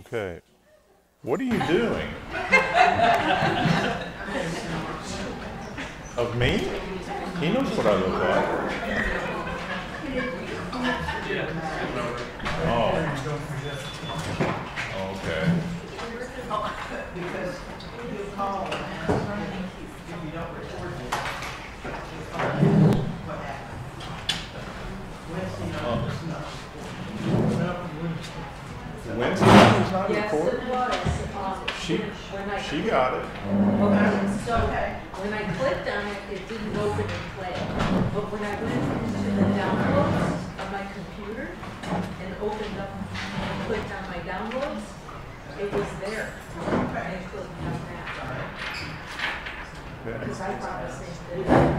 Okay. What are you doing? Of me? He knows what I look like. Oh. Okay. Wednesday was not recorded? She got it. Okay, so when I clicked on it, it didn't open and play. But when I went into the downloads of my computer and opened up and clicked on my downloads, it was there. And I clicked on that. Because I thought the same thing.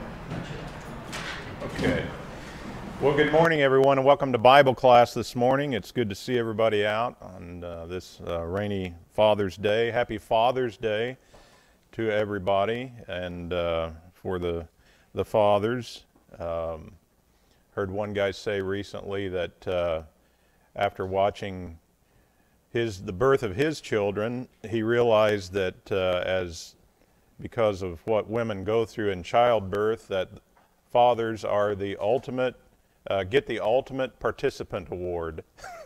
Okay. Well, good morning, everyone, and welcome to Bible class this morning. It's good to see everybody out on this rainy Father's Day. Happy Father's Day to everybody, and for the fathers. Heard one guy say recently that after watching the birth of his children, he realized that because of what women go through in childbirth, that fathers are the ultimate. Get the ultimate participant award.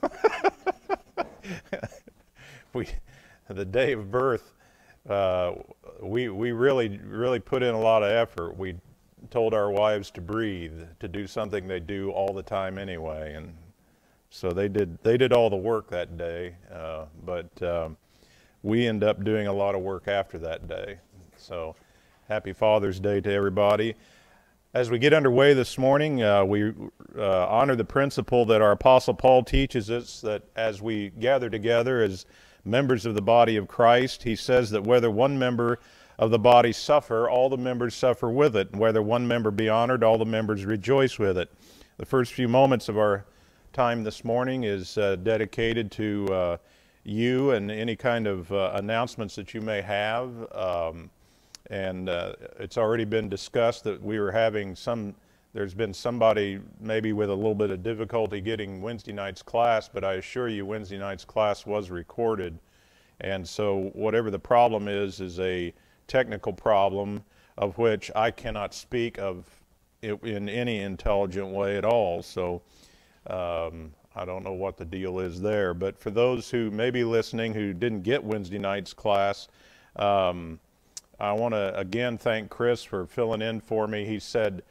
The day of birth, we really put in a lot of effort. We told our wives to breathe, to do something they do all the time anyway, and so they did all the work that day. But we end up doing a lot of work after that day. So, happy Father's Day to everybody. As we get underway this morning, we honor the principle that our Apostle Paul teaches us, that as we gather together as members of the body of Christ, he says that whether one member of the body suffer, all the members suffer with it. And whether one member be honored, all the members rejoice with it. The first few moments of our time this morning is dedicated to you and any kind of announcements that you may have. And it's already been discussed that we were having there's been somebody maybe with a little bit of difficulty getting Wednesday night's class, but I assure you Wednesday night's class was recorded. And so whatever the problem is a technical problem of which I cannot speak of in any intelligent way at all. So I don't know what the deal is there. But for those who may be listening who didn't get Wednesday night's class, I want to again thank Chris for filling in for me. He said,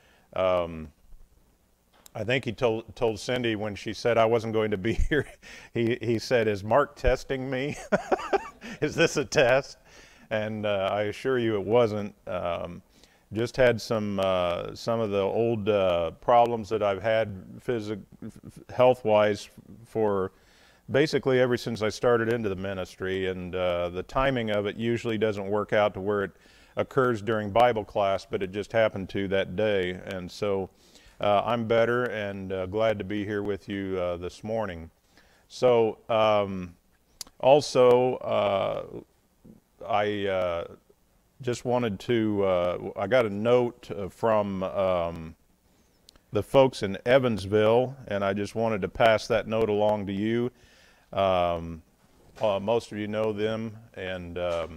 I think he told Cindy when she said I wasn't going to be here, he said, "Is Mark testing me? Is this a test?" And I assure you it wasn't. Just had some of the old problems that I've had health-wise for basically ever since I started into the ministry, and the timing of it usually doesn't work out to where it occurs during Bible class, but it just happened to that day. And so I'm better and glad to be here with you this morning. So also I just wanted to, I got a note from the folks in Evansville, and I just wanted to pass that note along to you. Most of you know them, and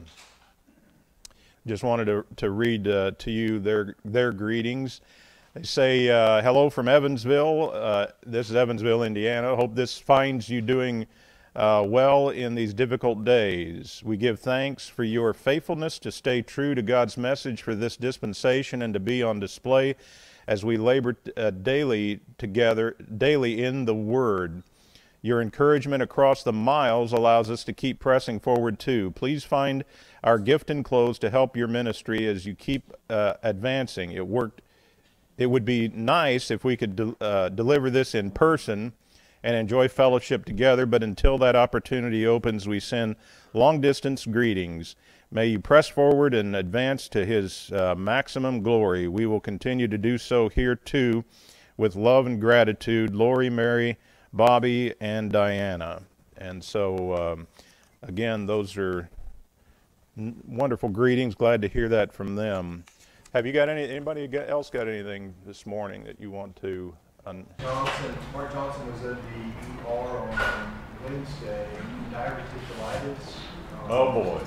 just wanted to read to you their greetings. They say, "Hello from Evansville. This is Evansville, Indiana. Hope this finds you doing well in these difficult days. We give thanks for your faithfulness to stay true to God's message for this dispensation and to be on display as we labor daily in the Word. Your encouragement across the miles allows us to keep pressing forward too. Please find our gift enclosed to help your ministry as you keep advancing. It would be nice if we could deliver this in person and enjoy fellowship together, but until that opportunity opens, we send long-distance greetings. May you press forward and advance to His maximum glory. We will continue to do so here too, with love and gratitude. Lori, Mary, Bobby, and Diana." And so, again, those are wonderful greetings. Glad to hear that from them. Have you got anybody else got anything this morning that you want to? Mark Johnson was at the ER on Wednesday, diverticulitis. Oh, boy.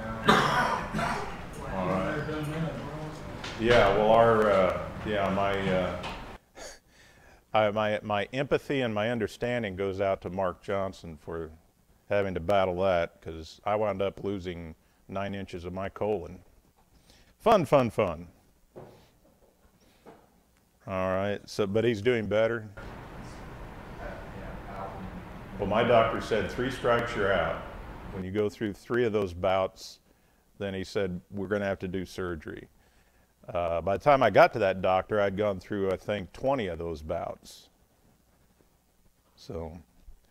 All right. Yeah, well, my empathy and my understanding goes out to Mark Johnson for having to battle that, because I wound up losing 9 inches of my colon. Fun, fun, fun. All right, so, but he's doing better. Well, my doctor said 3 strikes, you're out. When you go through 3 of those bouts, then he said, we're going to have to do surgery. By the time I got to that doctor, I'd gone through, I think, 20 of those bouts. So,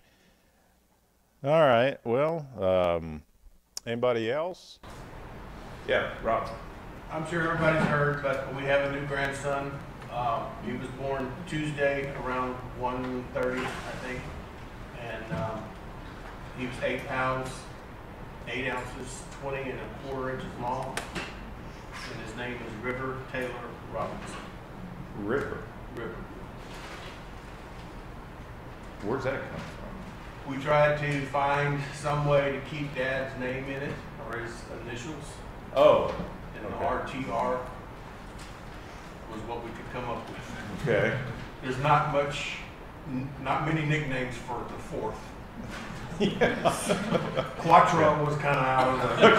all right, well, anybody else? Yeah, Rob. I'm sure everybody's heard, but we have a new grandson. He was born Tuesday around 1:30, I think. And he was 8 pounds, 8 ounces, 20 1/4 inches long. And his name is River Taylor Robinson. River. Where's that come from? We tried to find some way to keep Dad's name in it, or his initials. Oh. And Okay. RTR was what we could come up with. Okay. There's not many nicknames for the 4th. Yeah. Quattro was kind of out of the...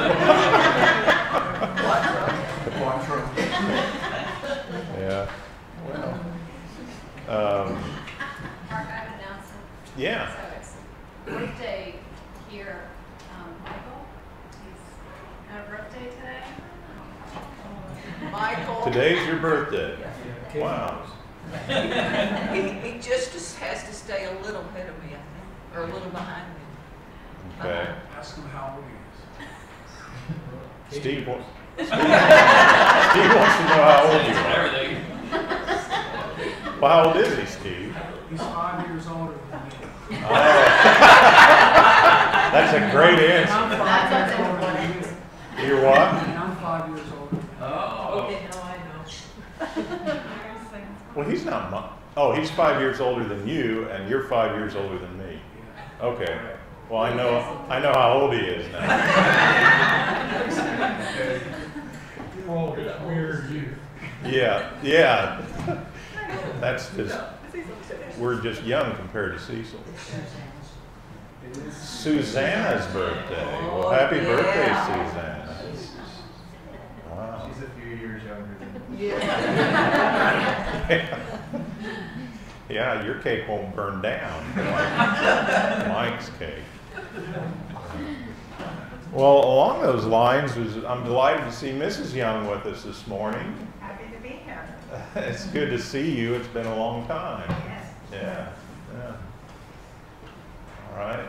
Quattro. Yeah. Well. Mark, I have an announcement. Yeah. So it's birthday here, Michael. He's had a birthday today. Michael. Today's your birthday. Wow. He just has to stay a little ahead of me, I think, or a little behind me. Okay. Ask him how old he is. Steve wants to know how old you are. Everything. Well, how old is he, Steve? He's 5 years older than me. Oh. That's a great answer. I'm 5 years older than you. You're what? And I'm 5 years older. Oh. Okay, now I know. Well, he's not oh, he's 5 years older than you, and you're 5 years older than me. Okay. Well, I know how old he is now. Oh, weird you. Yeah. That's just, we're just young compared to Cecil. Susanna's birthday. Well, happy birthday, Susanna. Wow. She's a few years younger than me. Yeah. Yeah, your cake won't burn down. Mike's cake. Well, along those lines, I'm delighted to see Mrs. Young with us this morning. Happy to be here. It's good to see you. It's been a long time. Yes. Yeah. All right.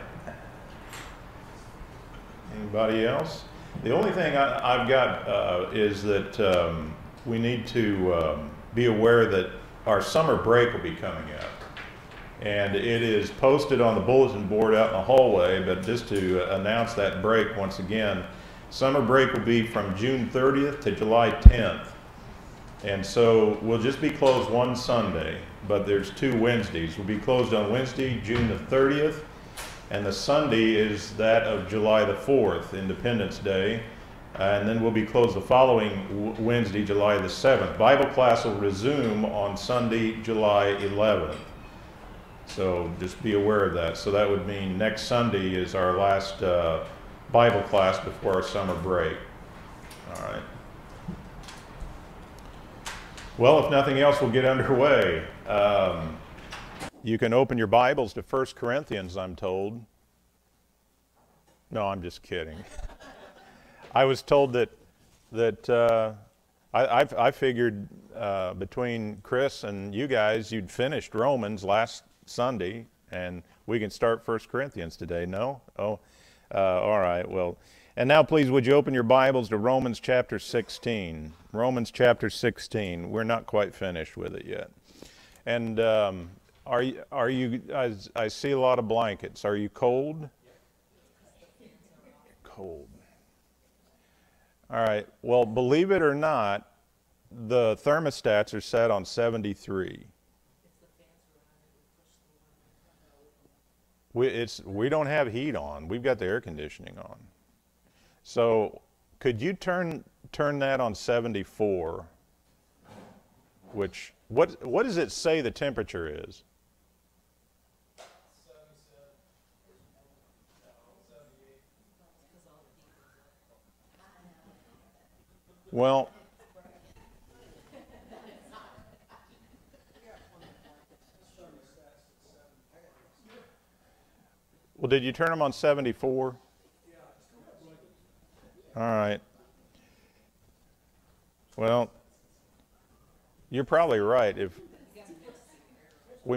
Anybody else? The only thing I've got is that we need to be aware that our summer break will be coming up. And it is posted on the bulletin board out in the hallway, but just to announce that break once again, summer break will be from June 30th to July 10th. And so we'll just be closed one Sunday, but there's 2 Wednesdays. We'll be closed on Wednesday, June the 30th, and the Sunday is that of July the 4th, Independence Day. And then we'll be closed the following Wednesday, July the 7th. Bible class will resume on Sunday, July 11th. So just be aware of that. So that would mean next Sunday is our last Bible class before our summer break. All right. Well, if nothing else, we'll get underway. You can open your Bibles to 1 Corinthians, I'm told. No, I'm just kidding. I was told that I figured between Chris and you guys, you'd finished Romans last Sunday, and we can start 1 Corinthians today. No? Oh, all right. Well, and now please would you open your Bibles to Romans chapter 16. Romans chapter 16. We're not quite finished with it yet. And are you? I see a lot of blankets. Are you cold? Cold. All right. Well, believe it or not, the thermostats are set on 73. we don't have heat on. We've got the air conditioning on. So could you turn that on 74? Which what does it say the temperature is? Well, did you turn them on 74? All right. Well, you're probably right. If you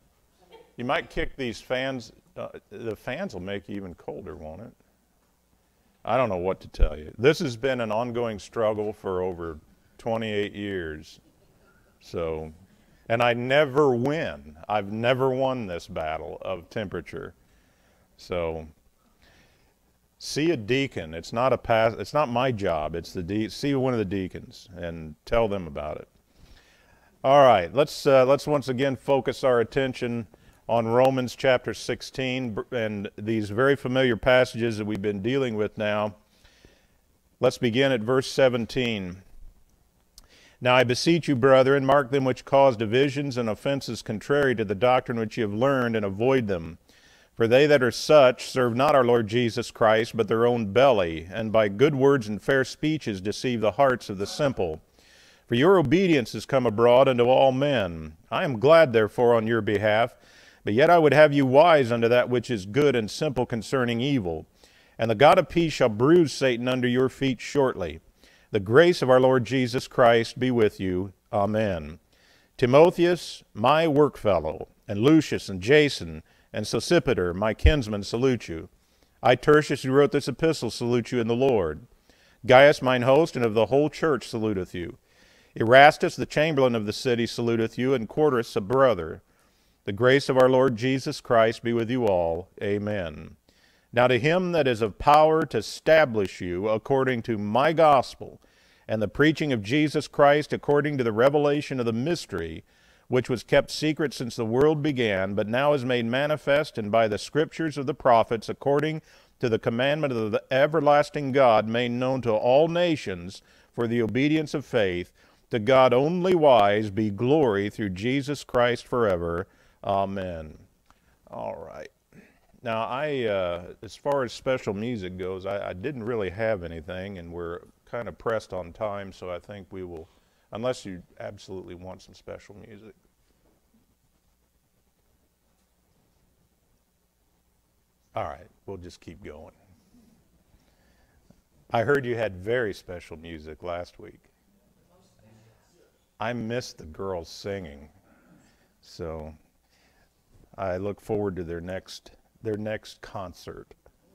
might kick these fans. The fans will make you even colder, won't it? I don't know what to tell you. This has been an ongoing struggle for over 28 years. So, and I never win. I've never won this battle of temperature. So, see a deacon. It's not it's not my job. It's see one of the deacons and tell them about it. All right, let's once again focus our attention on Romans chapter 16 and these very familiar passages that we've been dealing with now. Let's begin at verse 17. Now I beseech you, brethren, mark them which cause divisions and offenses contrary to the doctrine which you have learned, and avoid them. For they that are such serve not our Lord Jesus Christ, but their own belly, and by good words and fair speeches deceive the hearts of the simple. For your obedience is come abroad unto all men. I am glad, therefore, on your behalf. But yet I would have you wise unto that which is good and simple concerning evil. And the God of peace shall bruise Satan under your feet shortly. The grace of our Lord Jesus Christ be with you. Amen. Timotheus, my workfellow, and Lucius and Jason, and Sosipater, my kinsmen, salute you. I, Tertius, who wrote this epistle, salute you in the Lord. Gaius, mine host, and of the whole church, saluteth you. Erastus, the chamberlain of the city, saluteth you, and Quartus, a brother. The grace of our Lord Jesus Christ be with you all. Amen. Now to him that is of power to establish you according to my gospel, and the preaching of Jesus Christ according to the revelation of the mystery, which was kept secret since the world began, but now is made manifest, and by the scriptures of the prophets, according to the commandment of the everlasting God, made known to all nations for the obedience of faith, to God only wise be glory through Jesus Christ forever. Amen. All right. Now, as far as special music goes, I didn't really have anything, and we're kind of pressed on time, so I think we will, unless you absolutely want some special music. All right, we'll just keep going. I heard you had very special music last week. I missed the girls singing, so I look forward to their next concert.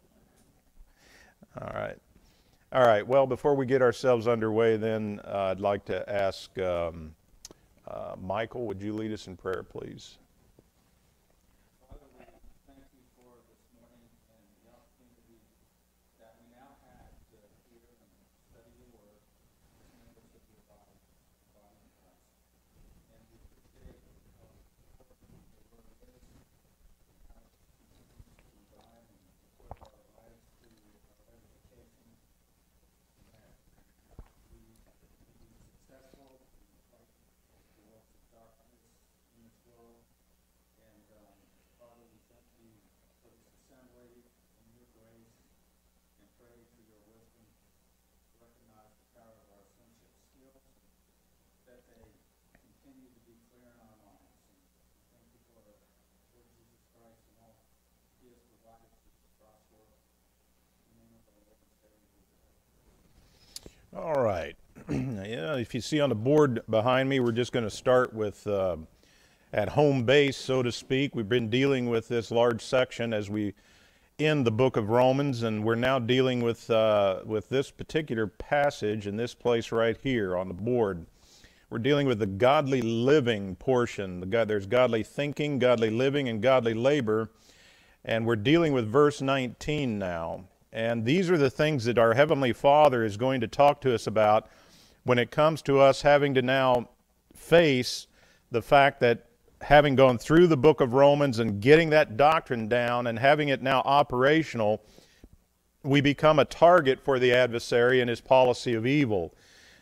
All right. Well, before we get ourselves underway, then I'd like to ask Michael, would you lead us in prayer, please? Father, we thank you for this morning and the opportunity that we now have to hear and study your word as members of your body of Christ. And we appreciate the word is, how it continues to guide and support our lives through our edification, and that we be successful in the fight the works of darkness in this world. And Father, we thank you for this assembly and your grace, and pray for your wisdom to recognize the power of our sonship skills, that they continue to be clear in our minds. And thank you for Lord Jesus Christ and all he has provided to prosper in the name of our Lord and Savior Jesus Christ. All right. Yeah, if you see on the board behind me, we're just going to start with at home base, so to speak. We've been dealing with this large section as we end the book of Romans, and we're now dealing with this particular passage in this place right here on the board. We're dealing with the godly living portion. There's godly thinking, godly living, and godly labor, and we're dealing with verse 19 now. And these are the things that our Heavenly Father is going to talk to us about when it comes to us having to now face the fact that having gone through the book of Romans and getting that doctrine down and having it now operational, we become a target for the adversary and his policy of evil.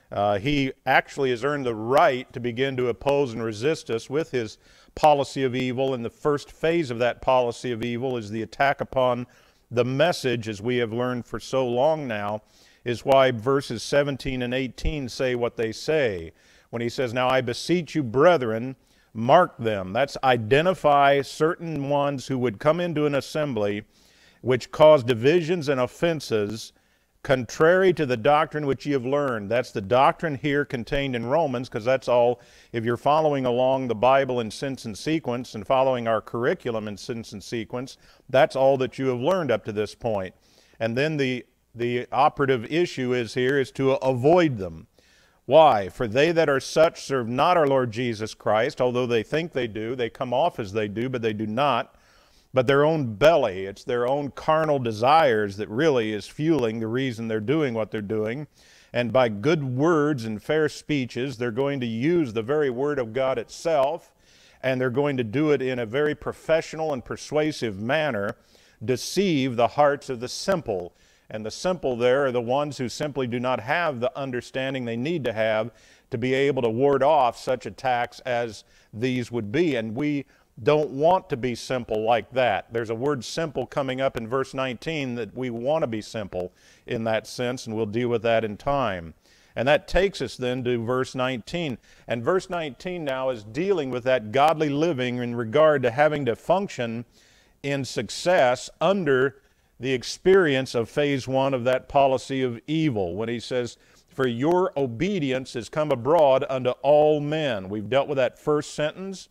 He actually has earned the right to begin to oppose and resist us with his policy of evil, and the first phase of that policy of evil is the attack upon the message, as we have learned for so long now, is why verses 17 and 18 say what they say. When he says, "Now I beseech you, brethren," mark them. That's identify certain ones who would come into an assembly which cause divisions and offenses contrary to the doctrine which ye have learned. That's the doctrine here contained in Romans, because that's all, if you're following along the Bible in sense and sequence and following our curriculum in sense and sequence, that's all that you have learned up to this point. And then the operative issue is here is to avoid them. Why? For they that are such serve not our Lord Jesus Christ, although they think they do. They come off as they do, but they do not. But their own belly, it's their own carnal desires that really is fueling the reason they're doing what they're doing. And by good words and fair speeches, they're going to use the very word of God itself, and they're going to do it in a very professional and persuasive manner, deceive the hearts of the simple. And the simple there are the ones who simply do not have the understanding they need to have to be able to ward off such attacks as these would be. And we don't want to be simple like that. There's a word simple coming up in verse 19 that we want to be simple in that sense, and we'll deal with that in time. And that takes us then to verse 19. And verse 19 now is dealing with that godly living in regard to having to function in success under the experience of phase one of that policy of evil, when he says, "For your obedience is come abroad unto all men." We've dealt with that first sentence,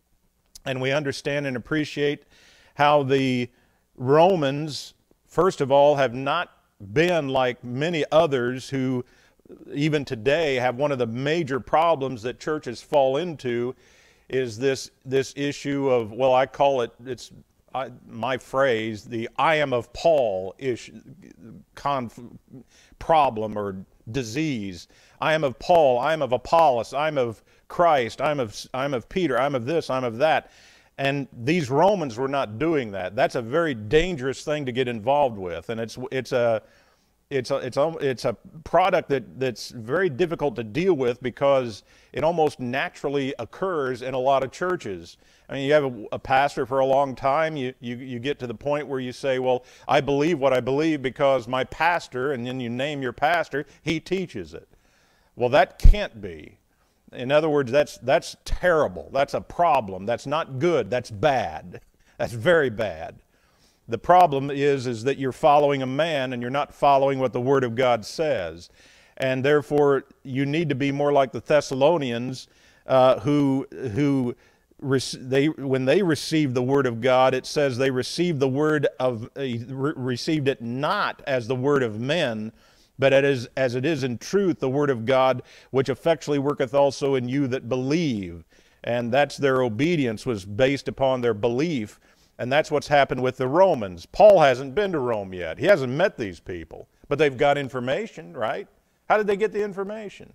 and we understand and appreciate how the Romans, first of all, have not been like many others who even today have one of the major problems that churches fall into is this issue of, well, I call it, my phrase, the "I am of Paul" problem or disease. I am of Paul, I am of Apollos, I'm of Christ, I'm of Peter, I'm of this, I'm of that. And these Romans were not doing that. That's a very dangerous thing to get involved with, and it's a product that's very difficult to deal with because it almost naturally occurs in a lot of churches. I mean, you have a pastor for a long time, you get to the point where you say, well, I believe what I believe because my pastor, and then you name your pastor, he teaches it. Well, that can't be. In other words, that's terrible. That's a problem. That's not good. That's bad. That's very bad. The problem is that you're following a man and you're not following what the Word of God says. And therefore, you need to be more like the Thessalonians who when they received the Word of God, it says they received the Word of, received it not as the Word of men, but as it is in truth the Word of God, which effectually worketh also in you that believe. And that's their obedience was based upon their belief. And that's what's happened with the Romans. Paul hasn't been to Rome yet. He hasn't met these people. But they've got information, right? How did they get the information?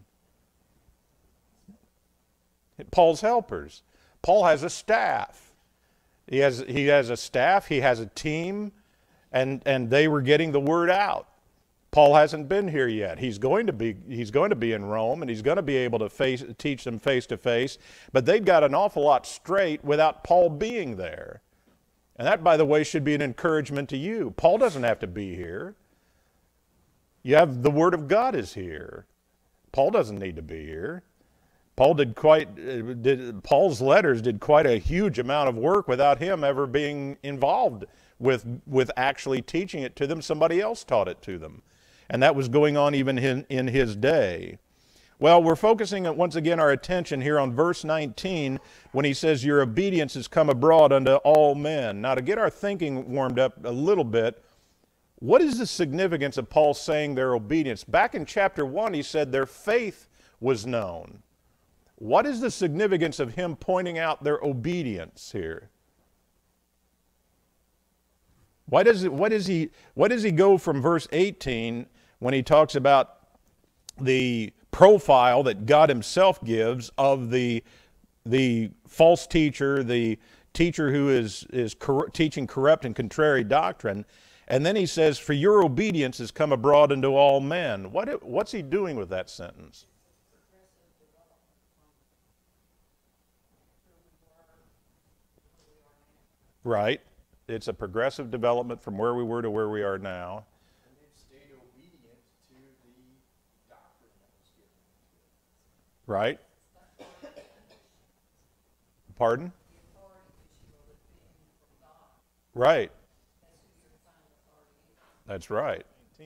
Paul's helpers. Paul has a staff. He has a staff, he has a team, and they were getting the word out. Paul hasn't been here yet. He's going to be in Rome, and he's going to be able to teach them face to face, but they've got an awful lot straight without Paul being there. And that, by the way, should be an encouragement to you. Paul doesn't have to be here. You have the Word of God is here. Paul doesn't need to be here. Paul's letters did quite a huge amount of work without him ever being involved with actually teaching it to them. Somebody else taught it to them. And that was going on even in his day. Well, we're focusing once again our attention here on verse 19 when he says, your obedience has come abroad unto all men. Now, to get our thinking warmed up a little bit, what is the significance of Paul saying their obedience? Back in chapter 1, he said their faith was known. What is the significance of him pointing out their obedience here? Why does he go from verse 18 when he talks about the profile that God himself gives of the the false teacher, the teacher who is teaching corrupt and contrary doctrine. And then he says, for your obedience has come abroad into all men. What's he doing with that sentence? Right. It's a progressive development from where we were to where we are now. And they've stayed obedient to the doctrine that was given. Right. Pardon? Right. That's right.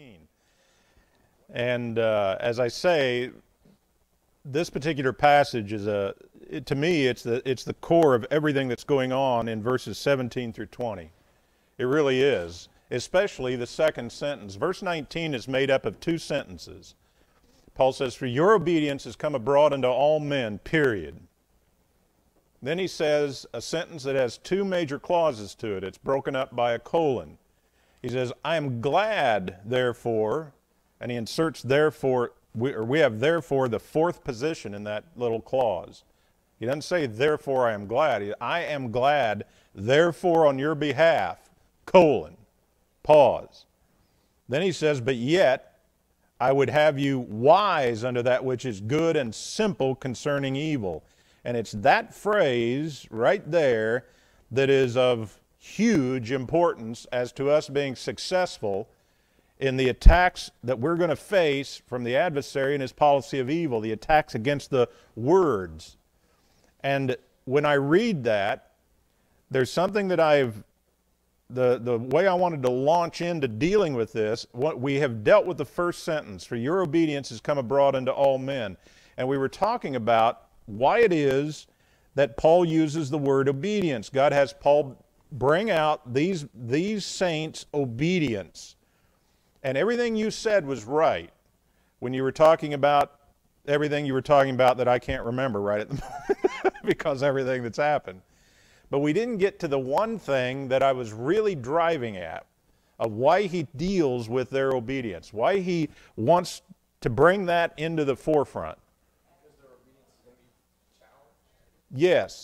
And as I say, this particular passage is to me, it's the core of everything that's going on in verses 17 through 20. It really is, especially the second sentence. Verse 19 is made up of two sentences. Paul says, for your obedience has come abroad unto all men, period. Then he says a sentence that has two major clauses to it. It's broken up by a colon. He says, I am glad, therefore, and he inserts therefore, we have therefore the fourth position in that little clause. He doesn't say, therefore I am glad. I am glad, therefore on your behalf, colon, pause. Then he says, but yet I would have you wise unto that which is good and simple concerning evil. And it's that phrase right there that is of huge importance as to us being successful in the attacks that we're going to face from the adversary and his policy of evil, the attacks against the words. And when I read that, there's something that the way I wanted to launch into dealing with this, we have dealt with the first sentence, for your obedience has come abroad unto all men. And we were talking about why it is that Paul uses the word obedience. God has Paul bring out these saints' obedience. And everything you said was right when you were talking about everything you were talking about that I can't remember right at the moment because everything that's happened. But we didn't get to the one thing that I was really driving at, of why he deals with their obedience, why he wants to bring that into the forefront. Because their obedience is going to be challenged. Yes.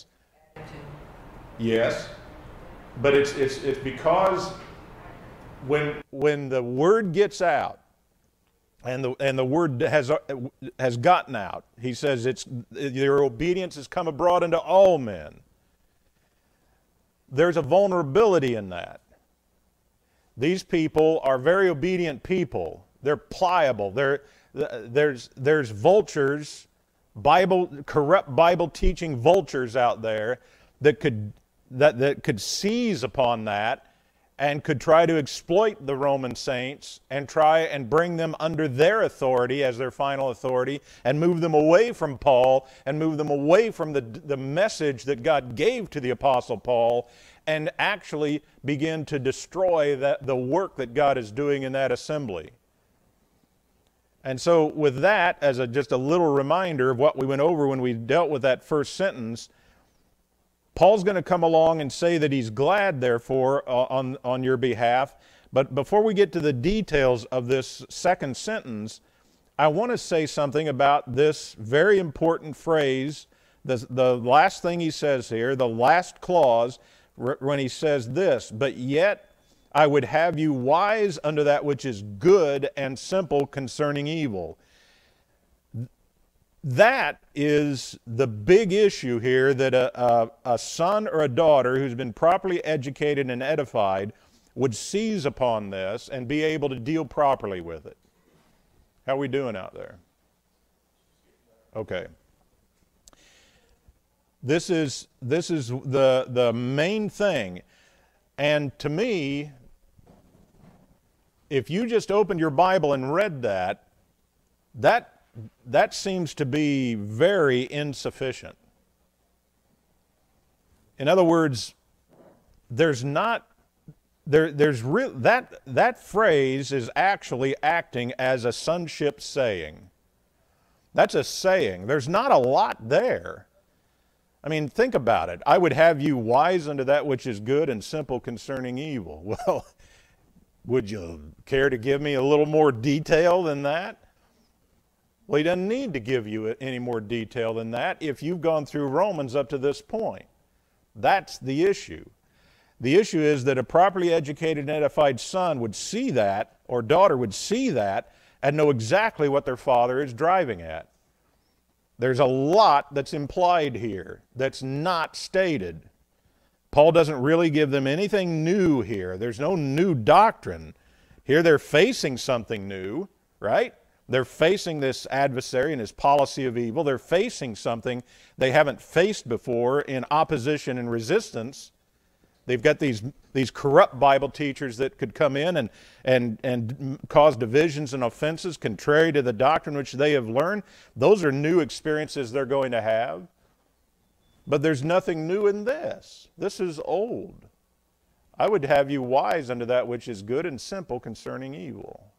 Yes. But it's because when the word gets out, and the word has gotten out, he says your obedience has come abroad into all men. There's a vulnerability in that. These people are very obedient people. They're pliable. There's vultures, corrupt Bible teaching vultures out there that could seize upon that and could try to exploit the Roman saints and try and bring them under their authority as their final authority and move them away from Paul and move them away from the message that God gave to the Apostle Paul and actually begin to destroy the work that God is doing in that assembly. And so with that, as just a little reminder of what we went over when we dealt with that first sentence, Paul's going to come along and say that he's glad, therefore, on your behalf. But before we get to the details of this second sentence, I want to say something about this very important phrase, the last thing he says here, the last clause, when he says this, but yet I would have you wise unto that which is good and simple concerning evil. That is the big issue here, that a son or a daughter who's been properly educated and edified would seize upon this and be able to deal properly with it. How are we doing out there? Okay. This is the main thing. And to me, if you just opened your Bible and read that seems to be very insufficient. In other words, that phrase is actually acting as a sonship saying. That's a saying. There's not a lot there. I mean, think about it. I would have you wise unto that which is good and simple concerning evil. Well, would you care to give me a little more detail than that? Well, he doesn't need to give you any more detail than that if you've gone through Romans up to this point. That's the issue. The issue is that a properly educated and edified son would see that, or daughter would see that, and know exactly what their father is driving at. There's a lot that's implied here that's not stated. Paul doesn't really give them anything new here. There's no new doctrine. Here they're facing something new, right? They're facing this adversary and his policy of evil. They're facing something they haven't faced before in opposition and resistance. They've got these corrupt Bible teachers that could come in and cause divisions and offenses contrary to the doctrine which they have learned. Those are new experiences they're going to have. But there's nothing new in this. This is old. I would have you wise unto that which is good and simple concerning evil.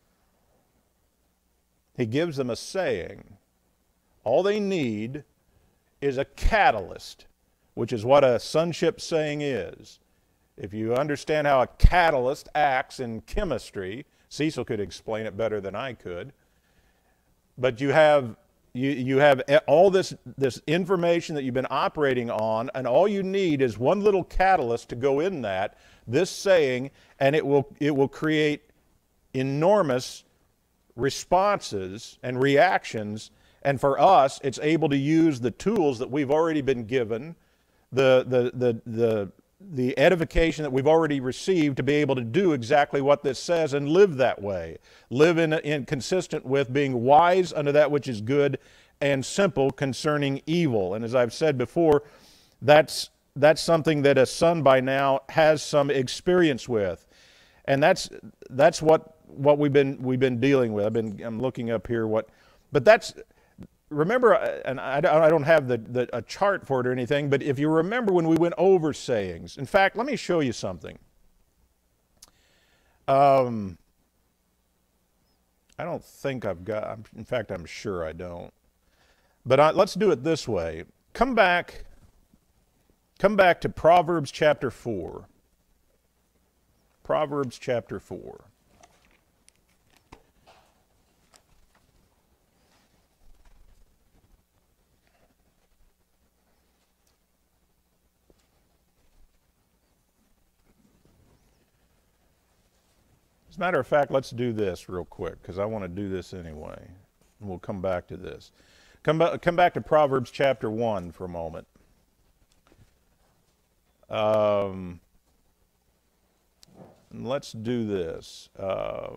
He gives them a saying. All they need is a catalyst, which is what a sonship saying is. If you understand how a catalyst acts in chemistry, Cecil could explain it better than I could, but you have all this information that you've been operating on, and all you need is one little catalyst to go in that, this saying, and it will create enormous responses and reactions. And for us, it's able to use the tools that we've already been given, the edification that we've already received to be able to do exactly what this says and live that way. Live in consistent with being wise unto that which is good and simple concerning evil. And as I've said before, that's something that a son by now has some experience with. And that's what we've been dealing with. I'm looking up here but that's, remember, and I don't have a chart for it or anything, but if you remember when we went over sayings, in fact, let me show you something. I don't think I've got, in fact, I'm sure I don't. But let's do it this way. Come back to Proverbs chapter 4. Proverbs chapter 4. As a matter of fact, let's do this real quick, because I want to do this anyway. And we'll come back to this. Come back to Proverbs chapter 1 for a moment. Let's do this. I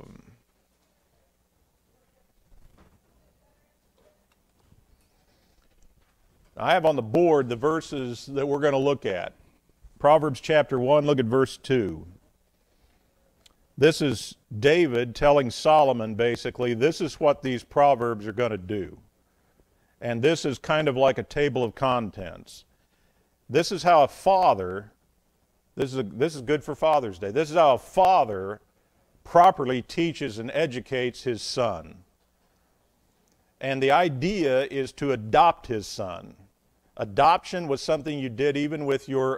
have on the board the verses that we're going to look at. Proverbs chapter 1, look at verse 2. This is David telling Solomon, basically, this is what these proverbs are going to do. And this is kind of like a table of contents. This is how a father, this is good for Father's Day, this is how a father properly teaches and educates his son. And the idea is to adopt his son. Adoption was something you did even with your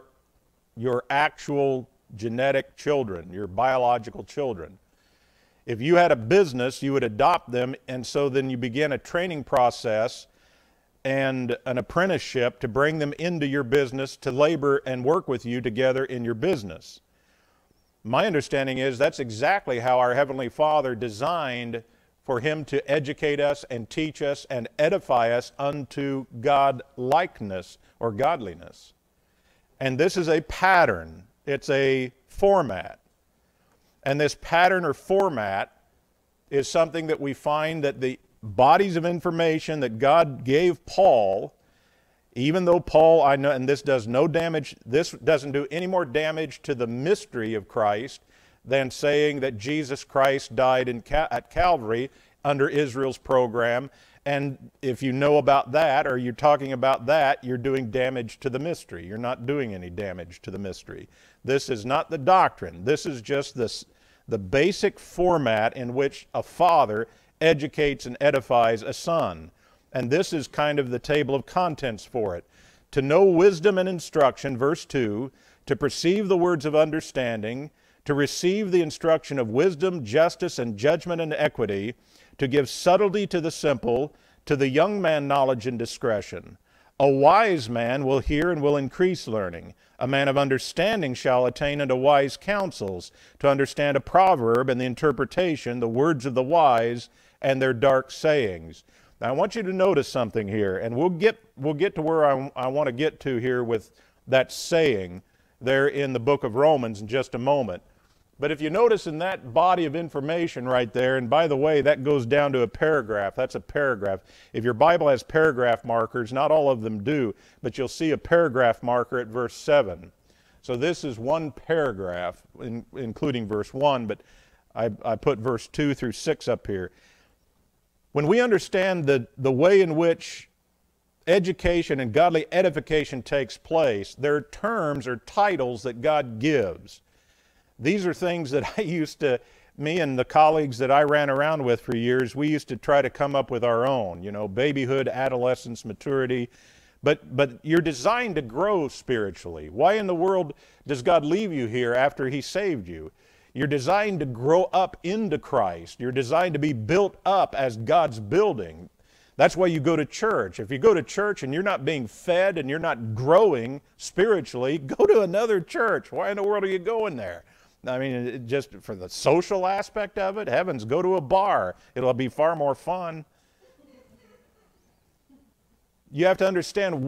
actual genetic children, your biological children. If you had a business, you would adopt them, and so then you begin a training process and an apprenticeship to bring them into your business to labor and work with you together in your business. My understanding is that's exactly how our Heavenly Father designed for Him to educate us and teach us and edify us unto God-likeness or godliness. And this is a pattern. It's a format. And this pattern or format is something that we find that the bodies of information that God gave Paul, even though Paul, I know, and this does no damage, this doesn't do any more damage to the mystery of Christ than saying that Jesus Christ died at Calvary under Israel's program. And if you know about that, or you're talking about that, you're doing damage to the mystery. You're not doing any damage to the mystery. This is not the doctrine. This is just the basic format in which a father educates and edifies a son. And this is kind of the table of contents for it. To know wisdom and instruction, verse 2, to perceive the words of understanding, to receive the instruction of wisdom, justice, and judgment and equity, to give subtlety to the simple, to the young man knowledge and discretion. A wise man will hear and will increase learning. A man of understanding shall attain unto wise counsels, to understand a proverb and the interpretation, the words of the wise and their dark sayings. Now I want you to notice something here, and we'll get to where I want to get to here with that saying there in the book of Romans in just a moment. But if you notice in that body of information right there, and by the way, that goes down to a paragraph. That's a paragraph. If your Bible has paragraph markers, not all of them do, but you'll see a paragraph marker at verse 7. So this is one paragraph, including verse 1, but I put verse 2 through 6 up here. When we understand the way in which education and godly edification takes place, there are terms or titles that God gives. These are things that me and the colleagues that I ran around with for years, we used to try to come up with our own, babyhood, adolescence, maturity. But you're designed to grow spiritually. Why in the world does God leave you here after He saved you? You're designed to grow up into Christ. You're designed to be built up as God's building. That's why you go to church. If you go to church and you're not being fed and you're not growing spiritually, go to another church. Why in the world are you going there? I mean, just for the social aspect of it, heavens, go to a bar. It'll be far more fun. You have to understand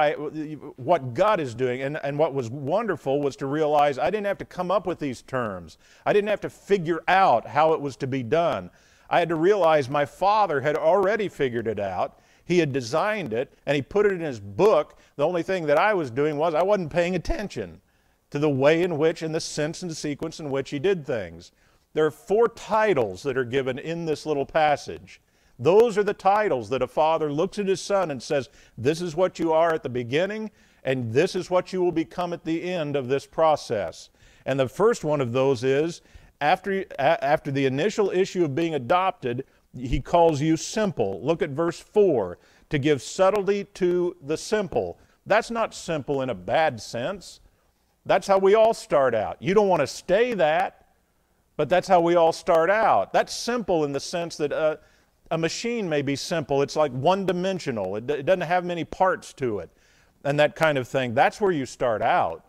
what God is doing. And what was wonderful was to realize I didn't have to come up with these terms. I didn't have to figure out how it was to be done. I had to realize my Father had already figured it out. He had designed it, and He put it in His book. The only thing that I was doing was I wasn't paying attention to the way in which and the sense and the sequence in which He did things. There are 4 titles that are given in this little passage. Those are the titles that a father looks at his son and says, this is what you are at the beginning, and this is what you will become at the end of this process. And the first one of those is, after the initial issue of being adopted, He calls you simple. Look at verse 4, to give subtlety to the simple. That's not simple in a bad sense. That's how we all start out. You don't want to stay that, but that's how we all start out. That's simple in the sense that a machine may be simple. It's like one-dimensional. It doesn't have many parts to it and that kind of thing. That's where you start out.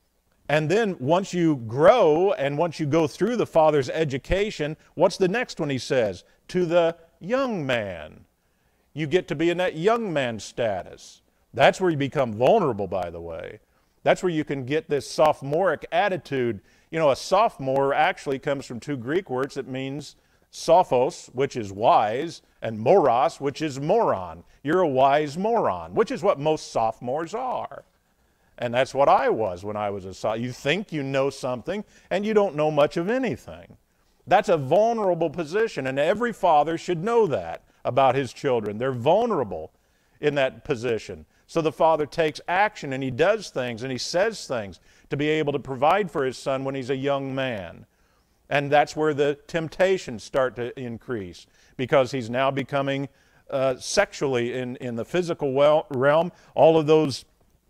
And then once you grow and once you go through the Father's education, what's the next one He says? To the young man. You get to be in that young man status. That's where you become vulnerable, by the way. That's where you can get this sophomoric attitude. A sophomore actually comes from 2 Greek words that means sophos, which is wise, and moros, which is moron. You're a wise moron, which is what most sophomores are. And that's what I was when I was a sophomore. You think you know something, and you don't know much of anything. That's a vulnerable position, and every father should know that about his children. They're vulnerable in that position. So the father takes action, and he does things, and he says things to be able to provide for his son when he's a young man. And that's where the temptations start to increase, because he's now becoming sexually in the physical realm. All of those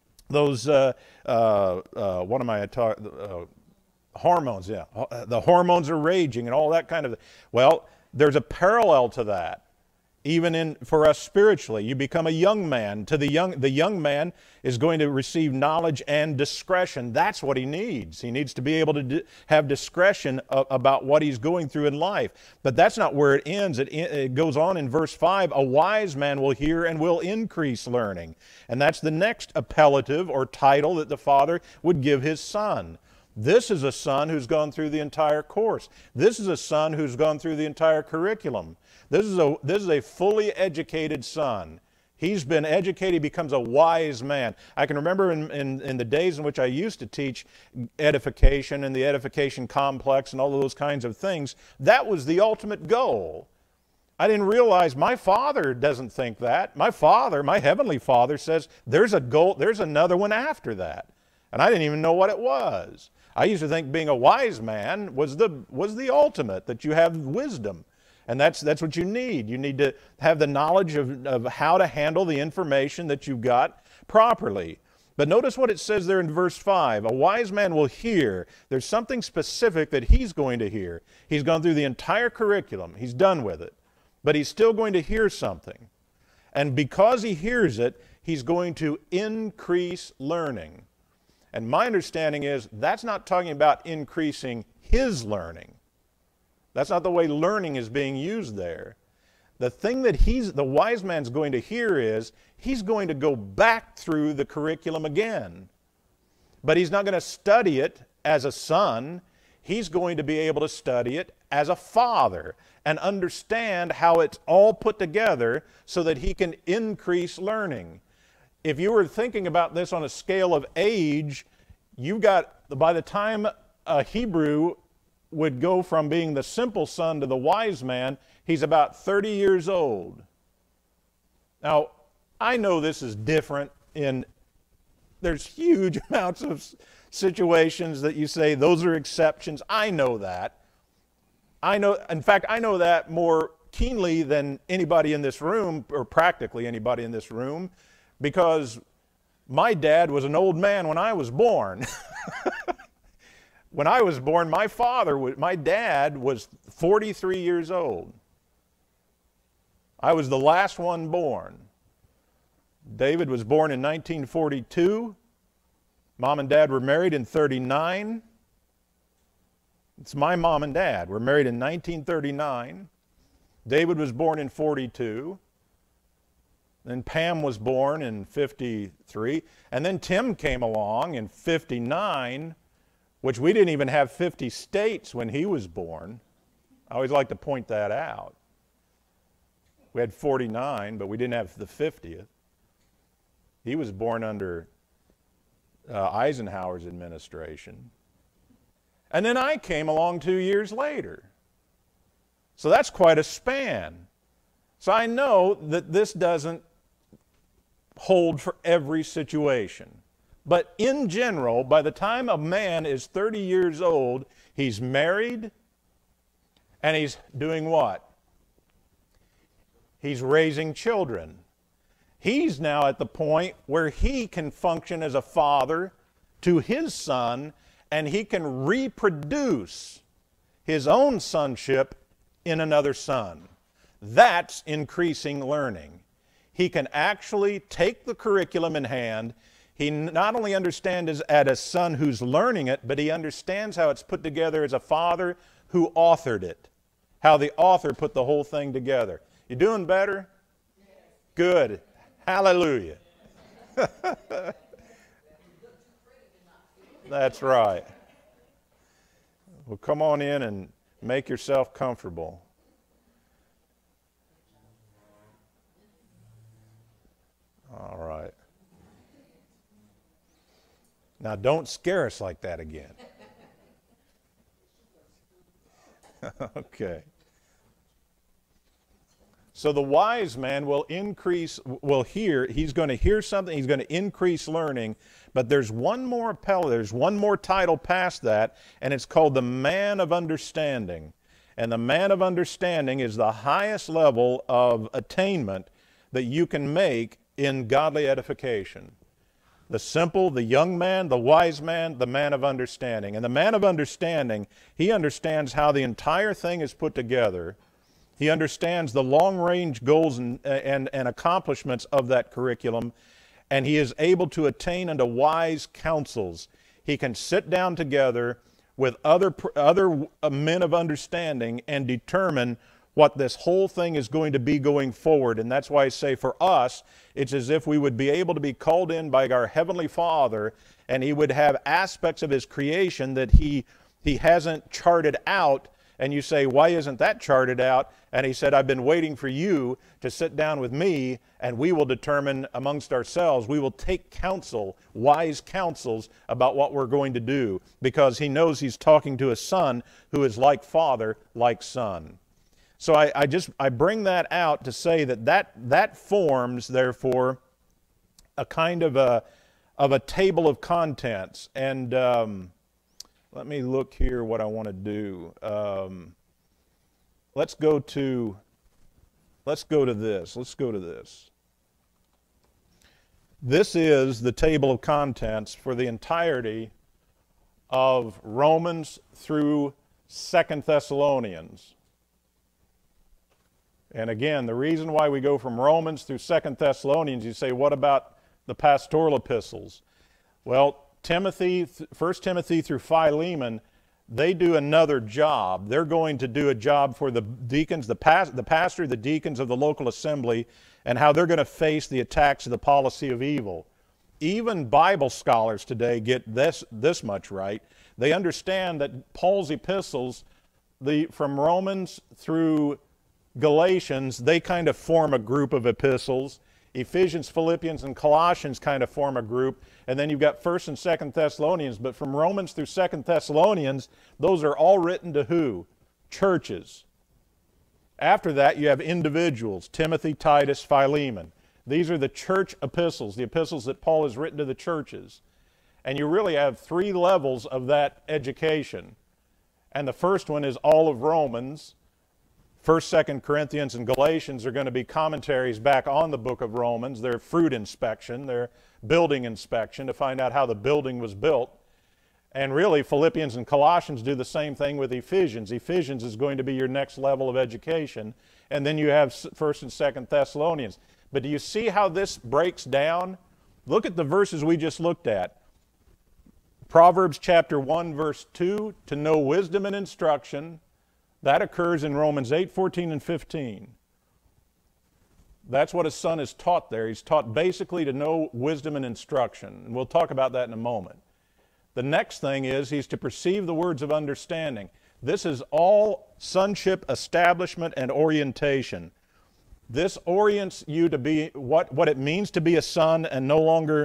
hormones, yeah. The hormones are raging and all that kind of thing. Well, there's a parallel to that. Even for us spiritually, you become a young man. The young man is going to receive knowledge and discretion. That's what he needs. He needs to be able to have discretion about what he's going through in life. But that's not where it ends. It goes on in verse 5. A wise man will hear and will increase learning. And that's the next appellative or title that the father would give his son. This is a son who's gone through the entire course. This is a son who's gone through the entire curriculum. This is a fully educated son. He's been educated, he becomes a wise man. I can remember in the days in which I used to teach edification and the edification complex and all of those kinds of things, that was the ultimate goal. I didn't realize my Father doesn't think that. My Father, my Heavenly Father, says there's a goal, there's another one after that. And I didn't even know what it was. I used to think being a wise man was the ultimate, that you have wisdom. And that's what you need. You need to have the knowledge of how to handle the information that you've got properly. But notice what it says there in verse 5. A wise man will hear. There's something specific that he's going to hear. He's gone through the entire curriculum. He's done with it. but he's still going to hear something. And because he hears it, he's going to increase learning. And my understanding is that's not talking about increasing his learning. That's not the way learning is being used there. The thing that the wise man's going to hear is he's going to go back through the curriculum again. But he's not going to study it as a son. He's going to be able to study it as a father and understand how it's all put together so that he can increase learning. If you were thinking about this on a scale of age, by the time a Hebrew would go from being the simple son to the wise man, he's about 30 years old. Now, I know this is different there's huge amounts of situations that you say those are exceptions. I know that. In fact, I know that more keenly than anybody in this room, or practically anybody in this room, because my dad was an old man when I was born. When I was born, my dad was 43 years old. I was the last one born. David was born in 1942. Mom and Dad were married in 39. It's my mom and dad. We're married in 1939. David was born in 42. Then Pam was born in 53. And then Tim came along in 59, which we didn't even have 50 states when he was born. I always like to point that out. We had 49, but we didn't have the 50th. He was born under Eisenhower's administration. And then I came along 2 years later. So that's quite a span. So I know that this doesn't hold for every situation. But in general, by the time a man is 30 years old, he's married and he's doing what? He's raising children. He's now at the point where he can function as a father to his son, and he can reproduce his own sonship in another son. That's increasing learning. He can actually take the curriculum in hand. He not only understands it as a son who's learning it, but he understands how it's put together as a father who authored it, how the author put the whole thing together. You doing better? Good. Hallelujah. That's right. Well, come on in and make yourself comfortable. All right. Now, don't scare us like that again. Okay. So the wise man will hear, he's going to hear something, he's going to increase learning, but there's one more title past that, and it's called the man of understanding. And the man of understanding is the highest level of attainment that you can make in godly edification. The simple, the young man, the wise man, the man of understanding. And the man of understanding, he understands how the entire thing is put together. He understands the long-range goals and accomplishments of that curriculum, and he is able to attain unto wise counsels. He can sit down together with other men of understanding and determine what this whole thing is going to be going forward. And that's why I say for us, it's as if we would be able to be called in by our Heavenly Father, and he would have aspects of his creation that he hasn't charted out. And you say, why isn't that charted out? And he said, I've been waiting for you to sit down with me, and we will determine amongst ourselves. We will take counsel, wise counsels about what we're going to do, because he knows he's talking to a son who is like father, like son. So I bring that out to say that forms, therefore, a kind of a table of contents. And let me look here what I want to do. Let's go to this. This is the table of contents for the entirety of Romans through 2 Thessalonians. And again, the reason why we go from Romans through 2 Thessalonians, you say, what about the pastoral epistles? Well, Timothy, 1 Timothy through Philemon, they do another job. They're going to do a job for the deacons, the pastor, the deacons of the local assembly, and how they're going to face the attacks of the policy of evil. Even Bible scholars today get this much right. They understand that Paul's epistles, from Romans through Galatians, they kind of form a group of epistles. Ephesians, Philippians, and Colossians kind of form a group. And then you've got 1 and 2 Thessalonians. But from Romans through 2 Thessalonians, those are all written to who? Churches. After that, you have individuals, Timothy, Titus, Philemon. These are the church epistles, the epistles that Paul has written to the churches. And you really have 3 levels of that education. And the first one is all of Romans. 1st, 2nd Corinthians, and Galatians are going to be commentaries back on the book of Romans. They're fruit inspection, they're building inspection to find out how the building was built. And really, Philippians and Colossians do the same thing with Ephesians. Ephesians is going to be your next level of education. And then you have 1st and 2nd Thessalonians. But do you see how this breaks down? Look at the verses we just looked at. Proverbs chapter 1, verse 2, to know wisdom and instruction. That occurs in Romans 8, 14, and 15. That's what a son is taught there. He's taught basically to know wisdom and instruction. And we'll talk about that in a moment. The next thing is he's to perceive the words of understanding. This is all sonship establishment and orientation. This orients you to be what it means to be a son and no longer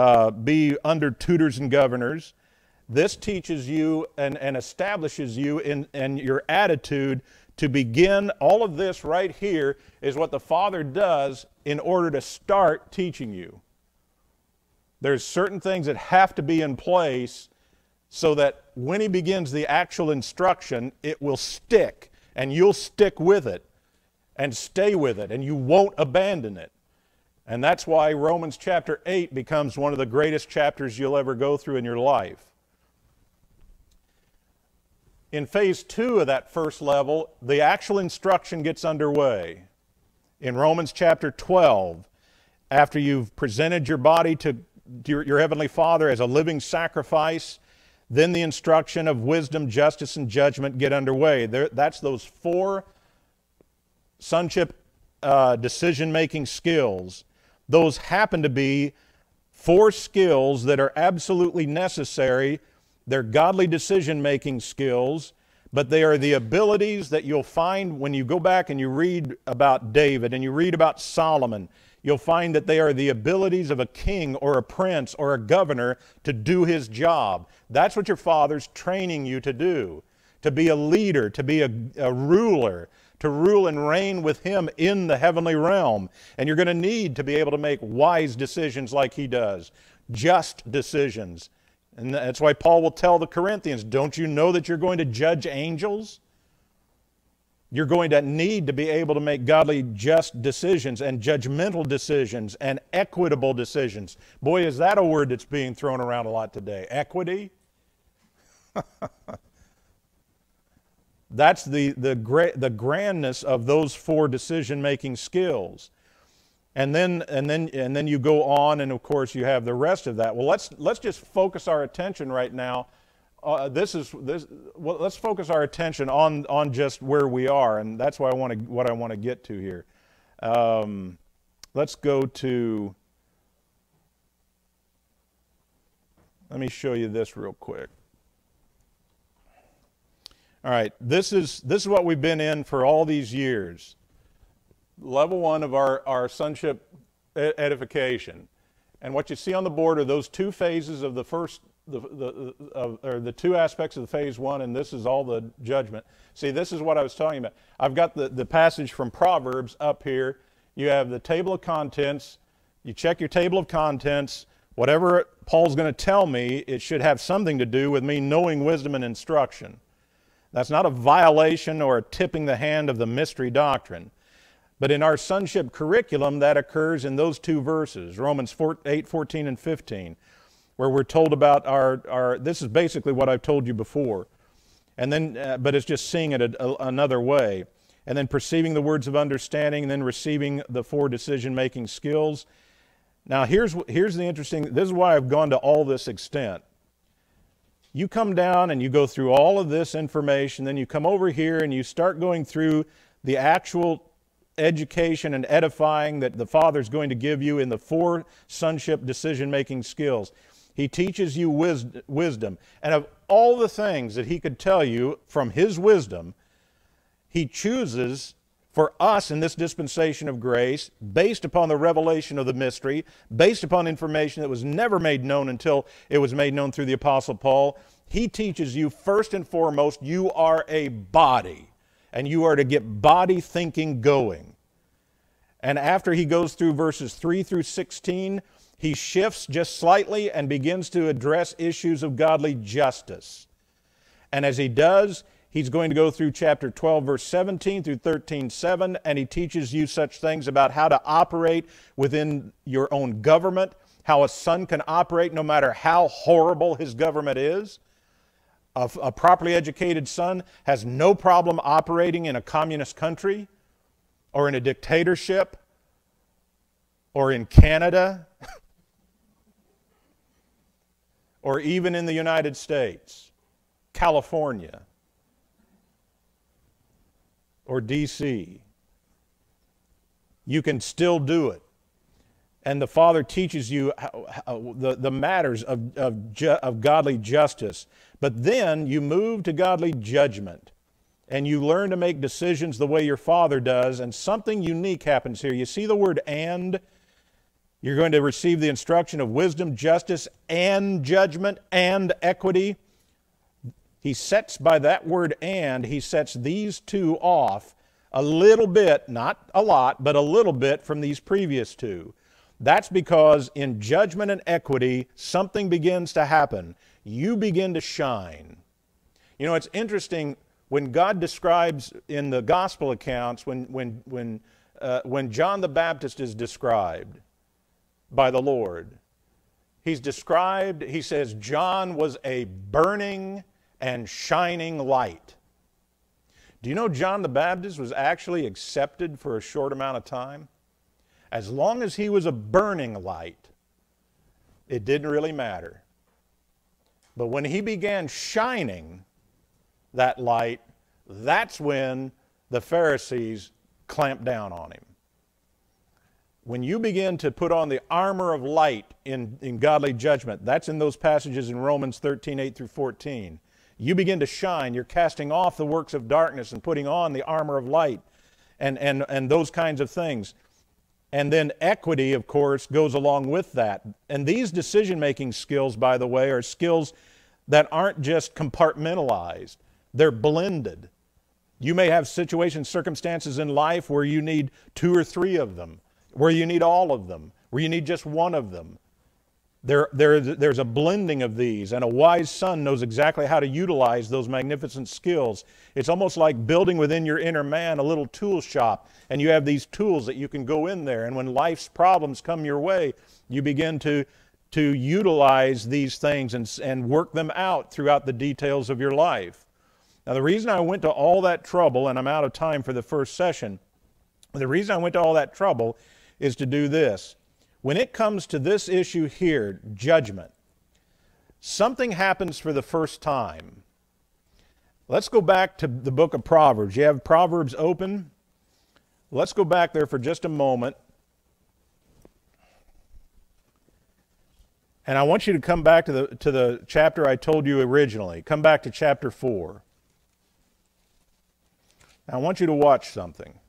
be under tutors and governors. This teaches you and establishes you in your attitude to begin. All of this right here is what the Father does in order to start teaching you. There's certain things that have to be in place so that when He begins the actual instruction, it will stick, and you'll stick with it and stay with it, and you won't abandon it. And that's why Romans chapter 8 becomes one of the greatest chapters you'll ever go through in your life. In phase 2 of that first level, the actual instruction gets underway. In Romans chapter 12, after you've presented your body to your Heavenly Father as a living sacrifice, then the instruction of wisdom, justice, and judgment get underway. That's those 4 sonship decision-making skills. Those happen to be 4 skills that are absolutely necessary. They're godly decision-making skills, but they are the abilities that you'll find when you go back and you read about David and you read about Solomon. You'll find that they are the abilities of a king or a prince or a governor to do his job. That's what your Father's training you to do, to be a leader, to be a ruler, to rule and reign with Him in the heavenly realm. And you're going to need to be able to make wise decisions like He does, just decisions. And that's why Paul will tell the Corinthians, don't you know that you're going to judge angels? You're going to need to be able to make godly, just decisions and judgmental decisions and equitable decisions. Boy, is that a word that's being thrown around a lot today. Equity? That's the grandness of those 4 decision-making skills. And then you go on, and of course you have the rest of that. Well, let's just focus our attention right now. Let's focus our attention on just where we are, and that's what I want to get to here. Let's go to. Let me show you this real quick. All right, this is what we've been in for all these years. Level 1 of our sonship edification. And what you see on the board are those 2 phases of the first, the 2 aspects of the phase 1, and this is all the judgment. See, this is what I was talking about. I've got the passage from Proverbs up here. You have the table of contents. You check your table of contents. Whatever Paul's going to tell me, it should have something to do with me knowing wisdom and instruction. That's not a violation or a tipping the hand of the mystery doctrine. But in our sonship curriculum, that occurs in those 2 verses, Romans 8, 14, and 15, where we're told about this is basically what I've told you before. And then, but it's just seeing it another way. and then perceiving the words of understanding, and then receiving the 4 decision-making skills. Now, here's the interesting, this is why I've gone to all this extent. You come down and you go through all of this information, then you come over here and you start going through the actual education and edifying that the Father's going to give you in the 4 sonship decision-making skills. He teaches you wisdom. And of all the things that he could tell you from his wisdom, he chooses for us in this dispensation of grace, based upon the revelation of the mystery, based upon information that was never made known until it was made known through the Apostle Paul, he teaches you first and foremost, you are a body, and you are to get body thinking going. And after he goes through verses 3 through 16, he shifts just slightly and begins to address issues of godly justice. And as he does, he's going to go through chapter 12, verse 17 through 13:7, and he teaches you such things about how to operate within your own government, how a son can operate no matter how horrible his government is. A properly educated son has no problem operating in a communist country or in a dictatorship or in Canada or even in the United States, California, or D.C. You can still do it. And the Father teaches you the matters of godly justice. But then you move to godly judgment, and you learn to make decisions the way your Father does, and something unique happens here. You see the word "and"? You're going to receive the instruction of wisdom, justice, and judgment, and equity. He sets by that word "and," he sets these 2 off a little bit, not a lot, but a little bit from these previous 2. That's because in judgment and equity, something begins to happen. You begin to shine. You know, it's interesting when God describes in the gospel accounts, when John the Baptist is described by the Lord, he's described, he says, John was a burning and shining light. Do you know John the Baptist was actually accepted for a short amount of time? As long as he was a burning light, it didn't really matter. But when he began shining that light, that's when the Pharisees clamped down on him. When you begin to put on the armor of light in godly judgment, that's in those passages in Romans 13, 8 through 14. You begin to shine. You're casting off the works of darkness and putting on the armor of light and those kinds of things. And then equity, of course, goes along with that. And these decision-making skills, by the way, are skills that aren't just compartmentalized. They're blended. You may have situations, circumstances in life where you need 2 or 3 of them, where you need all of them, where you need just one of them. There's a blending of these, and a wise son knows exactly how to utilize those magnificent skills. It's almost like building within your inner man a little tool shop, and you have these tools that you can go in there, and when life's problems come your way, you begin to utilize these things and work them out throughout the details of your life. Now, the reason I went to all that trouble, and I'm out of time for the first session, the reason I went to all that trouble is to do this. When it comes to this issue here, judgment, something happens for the first time. Let's go back to the book of Proverbs. You have Proverbs open? Let's go back there for just a moment. And I want you to come back to the chapter I told you originally. Come back to chapter 4. Now, I want you to watch something.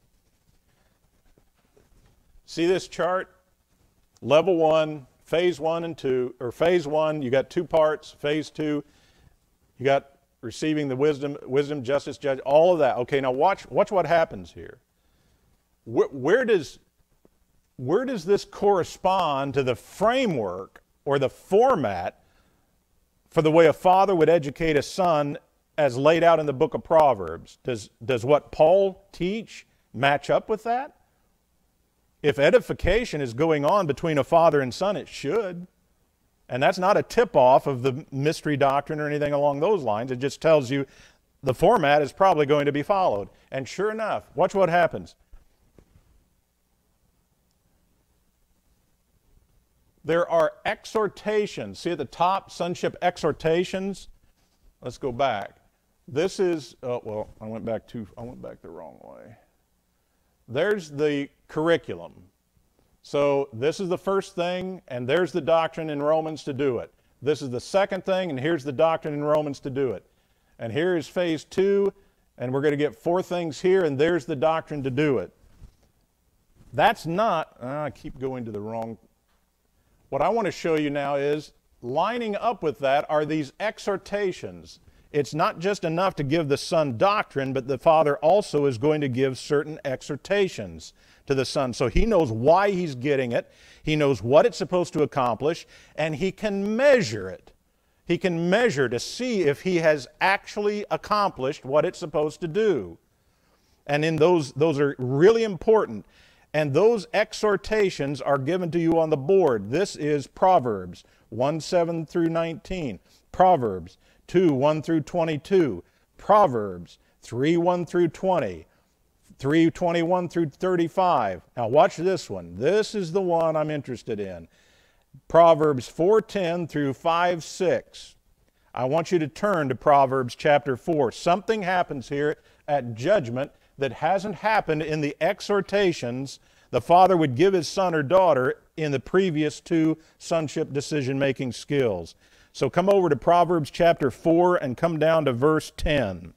See this chart? Level 1, phase 1 and 2, or phase 1, you got 2 parts. Phase 2, you got receiving the wisdom, justice, judge, all of that. Okay, now watch what happens here. Where does this correspond to the framework or the format for the way a father would educate a son as laid out in the book of Proverbs? Does what Paul teach match up with that? If edification is going on between a father and son, it should. And that's not a tip-off of the mystery doctrine or anything along those lines. It just tells you the format is probably going to be followed. And sure enough, watch what happens. There are exhortations. See at the top, sonship exhortations. Let's go back. This is, well, I went back the wrong way. There's the curriculum. So this is the first thing, and there's the doctrine in Romans to do it. This is the second thing, and here's the doctrine in Romans to do it. And here is phase 2, and we're going to get 4 things here, and there's the doctrine to do it. That's not, I keep going to the wrong. What I want to show you now is, lining up with that are these exhortations. It's not just enough to give the Son doctrine, but the Father also is going to give certain exhortations to the Son. So He knows why He's getting it. He knows what it's supposed to accomplish, and He can measure it. He can measure to see if He has actually accomplished what it's supposed to do. And in those are really important. And those exhortations are given to you on the board. This is Proverbs 1:7 through 19. Proverbs 2:1 through 22. Proverbs 3:1 through 20. 3:21 through 35. Now watch this one. This is the one I'm interested in. Proverbs 4:10 through 5:6. I want you to turn to Proverbs chapter 4. Something happens here at judgment that hasn't happened in the exhortations the Father would give His son or daughter in the previous 2 sonship decision-making skills. So come over to Proverbs chapter 4 and come down to verse 10.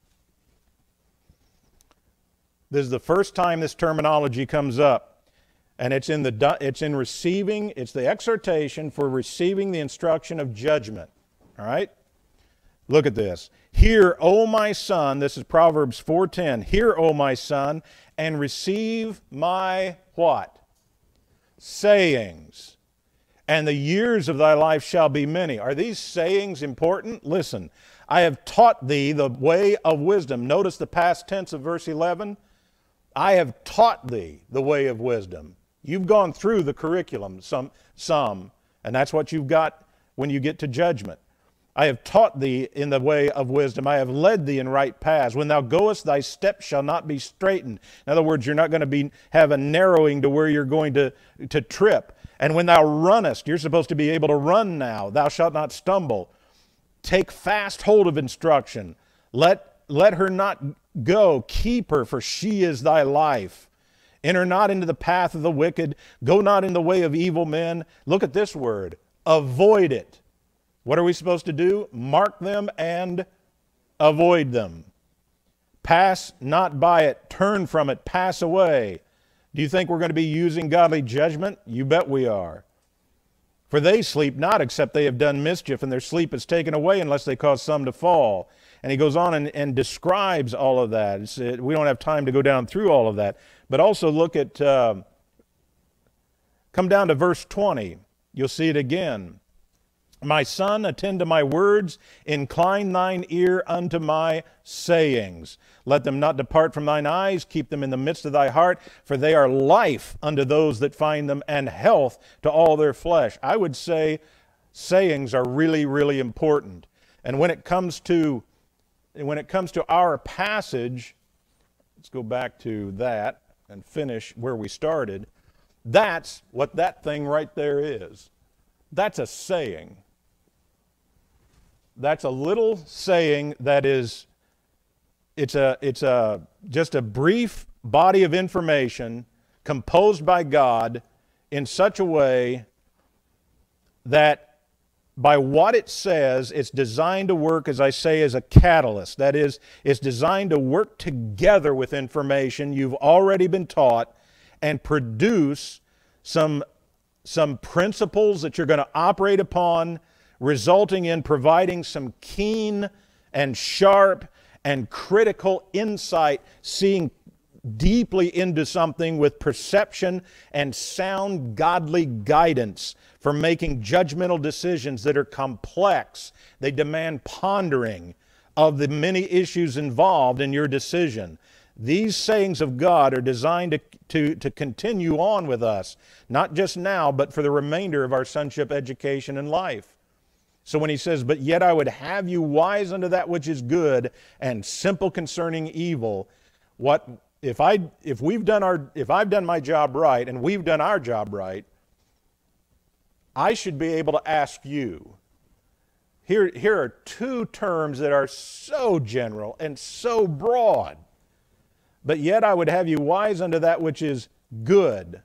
This is the first time this terminology comes up, and it's in receiving, it's the exhortation for receiving the instruction of judgment. All right? Look at this. Hear, O my son, this is Proverbs 4:10. Hear, O my son, and receive my what? Sayings. And the years of thy life shall be many. Are these sayings important? Listen, I have taught thee the way of wisdom. Notice the past tense of verse 11. I have taught thee the way of wisdom. You've gone through the curriculum, some, and that's what you've got when you get to judgment. I have taught thee in the way of wisdom. I have led thee in right paths. When thou goest, thy steps shall not be straitened. In other words, you're not going to have a narrowing to where you're going to trip. And when thou runnest, you're supposed to be able to run now. Thou shalt not stumble. Take fast hold of instruction. Let her not go. Keep her, for she is thy life. Enter not into the path of the wicked. Go not in the way of evil men. Look at this word. Avoid it. What are we supposed to do? Mark them and avoid them. Pass not by it. Turn from it. Pass away. Do you think we're going to be using godly judgment? You bet we are. For they sleep not except they have done mischief, and their sleep is taken away unless they cause some to fall. And he goes on and describes all of that. We don't have time to go down through all of that. But also look at, come down to verse 20. You'll see it again. My son, attend to my words, incline thine ear unto my sayings. Let them not depart from thine eyes, keep them in the midst of thy heart, for they are life unto those that find them, and health to all their flesh. I would say sayings are really, really important. And when it comes to our passage, let's go back to that and finish where we started. That's what that thing right there is. That's a saying. That's a little saying that is, it's just a brief body of information composed by God in such a way that by what it says, it's designed to work, as I say, as a catalyst. That is, it's designed to work together with information you've already been taught and produce some principles that you're going to operate upon, resulting in providing some keen and sharp and critical insight, seeing deeply into something with perception and sound godly guidance for making judgmental decisions that are complex. They demand pondering of the many issues involved in your decision. These sayings of God are designed to continue on with us, not just now, but for the remainder of our sonship education and life. So when he says, but yet I would have you wise unto that which is good and simple concerning evil, if I've done my job right and we've done our job right, I should be able to ask you. Here are two terms that are so general and so broad. But yet I would have you wise unto that which is good.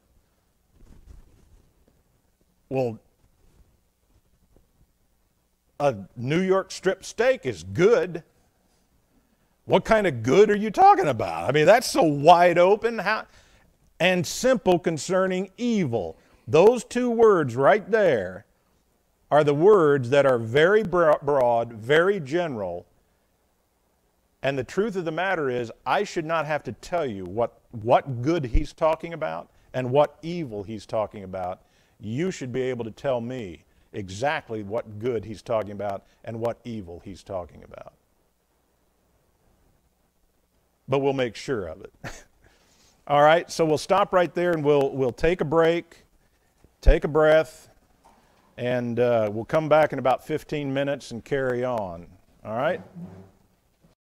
Well, a New York strip steak is good. What kind of good are you talking about? I mean, that's so wide open. And simple concerning evil. Those two words right there are the words that are very broad, very general. And the truth of the matter is, I should not have to tell you what good he's talking about and what evil he's talking about. You should be able to tell me exactly what good he's talking about and what evil he's talking about. But we'll make sure of it. All right, so we'll stop right there and we'll take a break, take a breath, and we'll come back in about 15 minutes and carry on. All right?